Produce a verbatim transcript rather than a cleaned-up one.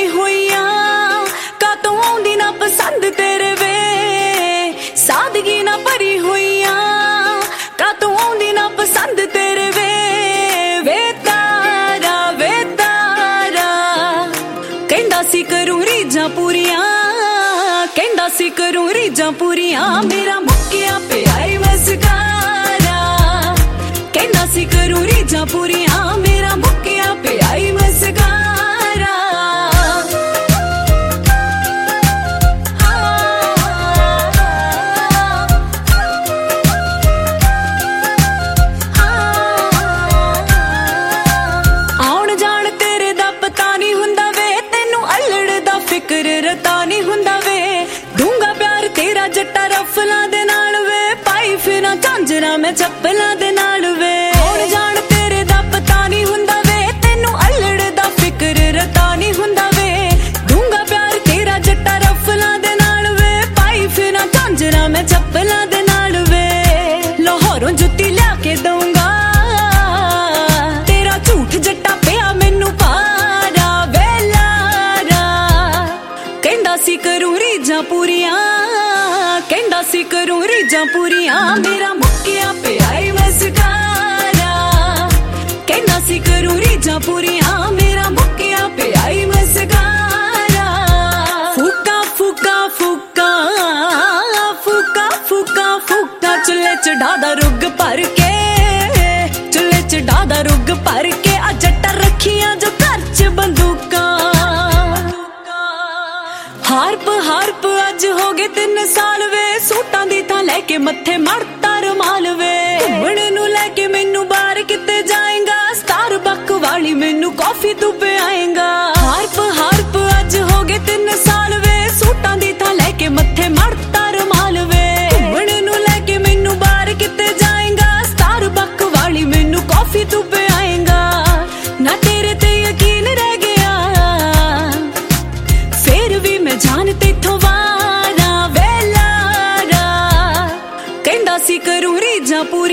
ਪਈ ਹੋਈਆਂ ਕਾਤੋਂ ਆਉਂਦੀ ਨਾ ਪਸੰਦ ਤੇਰੇ ਵੇ ਸਾਦਗੀ ਨਾ ਭਰੀ ਹੋਈਆਂ ਕਾਤੋਂ ਆਉਂਦੀ ਨਾ ਪਸੰਦ ਤੇਰੇ ਵੇ ਵੇ ਤਾਰਾ ਵੇ ਤਾਰਾ ਕਹਿੰਦਾ ਸੀ ਕਰੂ ਰੀਝਾਂ ਪੂਰੀਆਂ ਕਹਿੰਦਾ ਸੀ ਕਰੂ ਰੀਝਾਂ ਪੂਰੀਆਂ ਮੇਰਾ ਮੁੱਕਿਆ ਪਿਆ ਏ ਮਸਕਾਰਾ ਕਹਿੰਦਾ ਸੀ ਕਰੂ ਰੀਝਾਂ ਪੂਰੀਆਂ ਮੇਰਾ ਮੁੱਕਿਆ ਪਿਆ ਏ ਮਸਕਾਰਾ ਆਉਣ ਜਾਣ ਤੇਰੇ ਦਾ ਪਤਾ ਨਹੀਂ ਹੁੰਦਾ ਵੇ ਤੈਨੂੰ ਅਲੜ ਦਾ ਫਿਕਰ ਰਤਾ ਨਹੀਂ ਹੁੰਦਾ ਵੇ ਦੂੰਗਾ ਪਿਆਰ ਤੇਰਾ ਜੱਟਾ ਰਫਲਾਂ ਦੇ ਨਾਲ ਵੇ ਪਾਈ ਫਿਰਾਂ ਝਾਂਜਰਾਂ ਮੈਂ ਚੱਪਲਾਂ ਦੇ ਨਾਲ ਵੇ ਆਉਣ ਜਾਣ ਤੇਰੇ ਦਾ ਪਤਾ ਨਹੀਂ ਹੁੰਦਾ ਵੇ ਤੈਨੂੰ ਅਲੜ ਦਾ ਫਿਕਰ ਰਤਾ ਨਹੀਂ ਹੁੰਦਾ ਵੇ ਦੂੰਗਾ ਪਿਆਰ ਤੇਰਾ ਜੱਟਾ ਰਫਲਾਂ ਦੇ ਨਾਲ ਵੇ ਪਾਈ ਫਿਰਾਂ ਝਾਂਜਰਾਂ ਮੈਂ ਚੱਪਲਾਂ ਦੇ ਨਾਲ ਵੇ ਲਾਹੌਰੋਂ ਜੁੱਤੀ ਲਿਆ ਕੇ ਦਊਂਗਾ ਤੇਰਾ ਝੂਠ ਜੱਟਾ ਪਿਆ ਮੈਨੂੰ ਪਾਰਾ ਵੇ ਲਾਰਾ ਕਹਿੰਦਾ ਸੀ ਕਰੂ ਰੀਝਾਂ ਪੂਰੀਆਂ ਕਹਿੰਦਾ ਸੀ ਕਰੂ ਰੀਝਾਂ ਪੂਰੀਆਂ ਮੇਰਾ ਮੁੱਕਿਆ ਪਿਆ ਏ ਮਸਕਾਰਾ ਕਹਿੰਦਾ ਸੀ ਕਰੂ ਰੀਝਾਂ ਪੂਰੀਆਂ ਮੇਰਾ ਮੁੱਕਿਆ ਪਿਆ ਏ ਮਸਕਾਰਾ ਫੂਕਾ ਫੂਕਾ ਫੂਕਾ ਫੂਕਾ ਫੂਕਾ ਫੂਕਾ ਚੁੱਲ੍ਹੇ ਚ ਢਾਦਾ ਰੁੱਗ ਭਰ ਕੇ ਚੁੱਲ੍ਹੇ ਚ ਢਾਦਾ ਰੁੱਗ ਭਰ ਕੇ ਆ ਜੱਟਾ ਰੱਖੀਆਂ ਜੋ ਘਰ ਚ ਬੰਦੂਕਾਂ ਹਾਰਪ ਹਾਰਪ ਅੱਜ ਹੋ ਗਏ ਤਿੰਨ ਸਾਲ ਵੇ ਸੂਟਾਂ ਦੀ ਥਾਂ ਲੈ ਕੇ ਮੱਥੇ ਮੜਤਾ ਰੁਮਾਲ ਵੇ ਘੁੰਮਣ ਨੂੰ ਲੈ ਕੇ ਮੈਨੂੰ ਬਾਹਰ ਕਿਤੇ ਜਾਏਗਾ ਸਟਾਰ ਬੱਕ ਵਾਲੀ ਮੈਨੂੰ ਕਾਫੀ ਤੂੰ ਪਿਆਏਗਾ ਹਾਰਪ ਹਾਰਪ ਅੱਜ ਹੋ ਗਏ ਤਿੰਨ ਸਾਲ ਵੇ ਸੂਟਾਂ ਦੀ ਥਾਂ ਲੈ ਕੇ ਮੱਥੇ ਮੜਤਾ ਰੁਮਾਲ ਵੇ ਘੁੰਮਣ ਨੂੰ ਲੈ ਕੇ ਮੈਨੂੰ ਬਾਹਰ ਕਿਤੇ ਜਾਏਗਾ ਸਟਾਰ ਬੱਕ ਵਾਲੀ ਮੈਨੂੰ ਕਾਫੀ ਤੂੰ ਪਿਆਏਗਾ ਨਾ ਤੇਰੇ ਤੇ ਯਕੀਨ ਰਹਿ ਗਿਆ ਫੇਰ ਵੀ ਮੈਂ ਜਾਨ ਤੇਥੋਂ ਵਾਰਾ ਵੇ ਲਾਰਾ ਕਹਿੰਦਾ ਸੀ ਕਰੂ ਰੀਝਾਂ ਪੂਰੀ